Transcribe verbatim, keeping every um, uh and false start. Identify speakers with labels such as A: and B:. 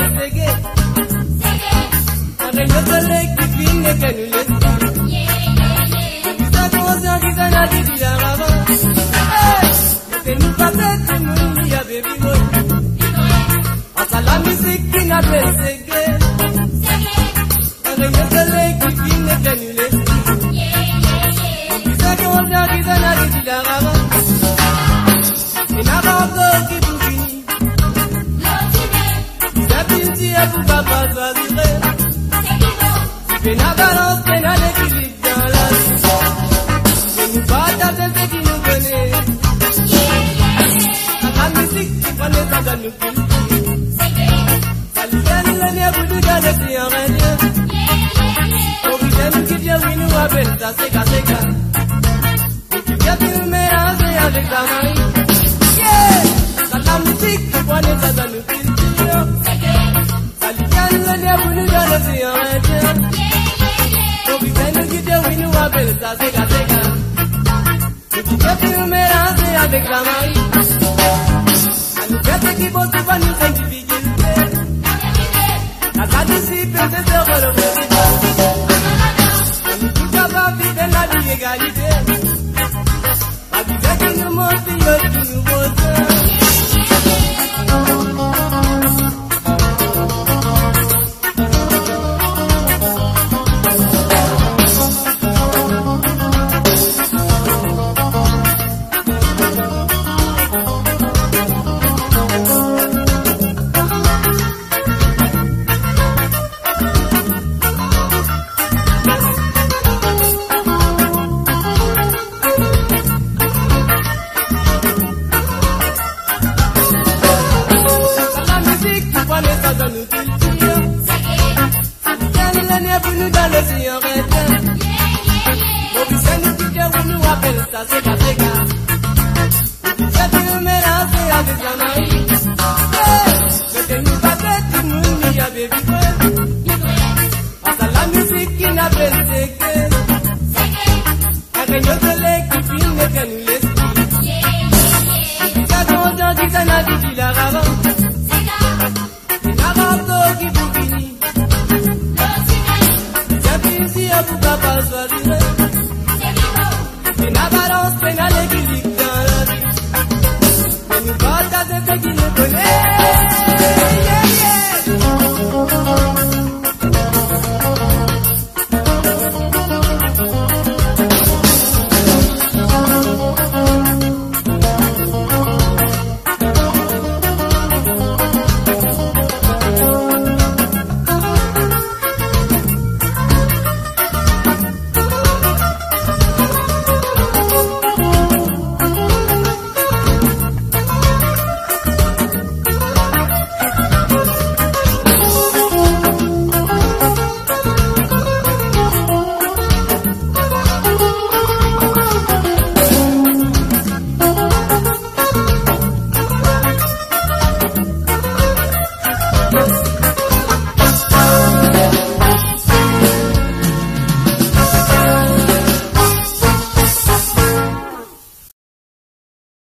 A: sege. Ane nyotele kipine kenule. Kisa kosa kisa na kisa rava. Te nous passer tu nous ya baby boy. Asa la musique na sege. Ane nyotele kipine kenule. Kisa kosa kisa na kisa rava. Ina bako kibukini. Si à vous papa doit vivre, c'est la balance, c'est l'équilibre dans la vie. Et nous partageons ce qui nous connaît. La musique qui prend les temps dans nous cultiver. Salut le lien pour nous garder si on revient. Au week-end qui vient, oui, nous appelle ça, c'est qu'à c'est qu'à. Et qui vient nous mélanger avec la marie. Yeah! La musique qui prend les temps dans nous cultiver. Ça c'est gâté, et tu peux te mélanger avec la marie. À nous faire qui vont souvent nous faire du difficulté. La participe, c'est de relever. À nous tout capables de vivre la vie égalité. À vivre qui nous montre, qui nous montre. Ça c'est qu'à c'est qu'à. Ça tu me mélanges avec la marie. Mais que nous pas fait tout le monde, il y a baby.